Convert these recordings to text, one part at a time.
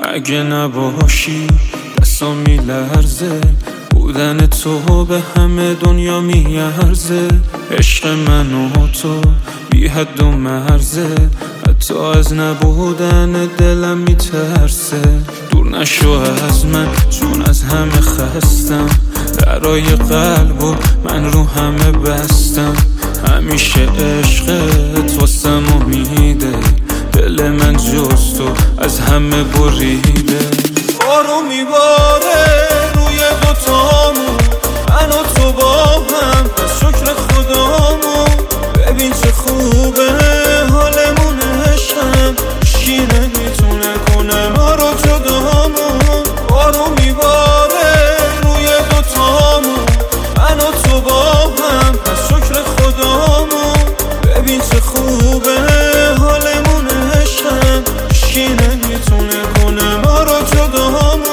اگه نباشی دستم میلرزه، بودن تو به همه دنیا میارزه. عشق من و تو بی حد و مرزه، حتی از نبودن دلم میترسه. دور نشو از من چون از همه خستم، درای قلب و من رو همه بستم. همیشه عشقت واسم امیده، دل من جز تو از همه بریده. بارو میباره روی دوتامون، من و تو با هم از شکر خدامون. ببین چه خوبه حالمون، عشقم هیچکی نمیتونه کنه ما رو جدامون. بارو میباره روی دوتامون، من و تو با هم از شکر خدامون. ببین چه خوبه حالمون، عشقم هیچکی نمیتونه کنه ما رو جدامون.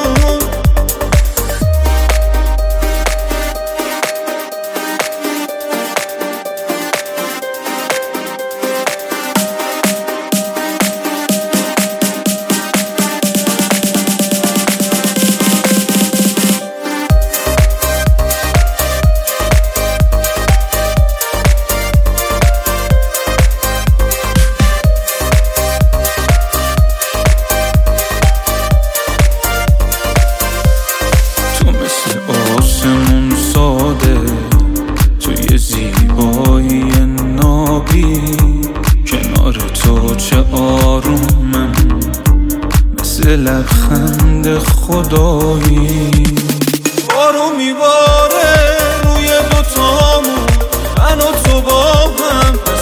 آسمون ساده توی زیبایی نابی، کنار تو چه آرومم مثل لبخند خدایی. بارو میباره روی دوتامون، من و تو با هم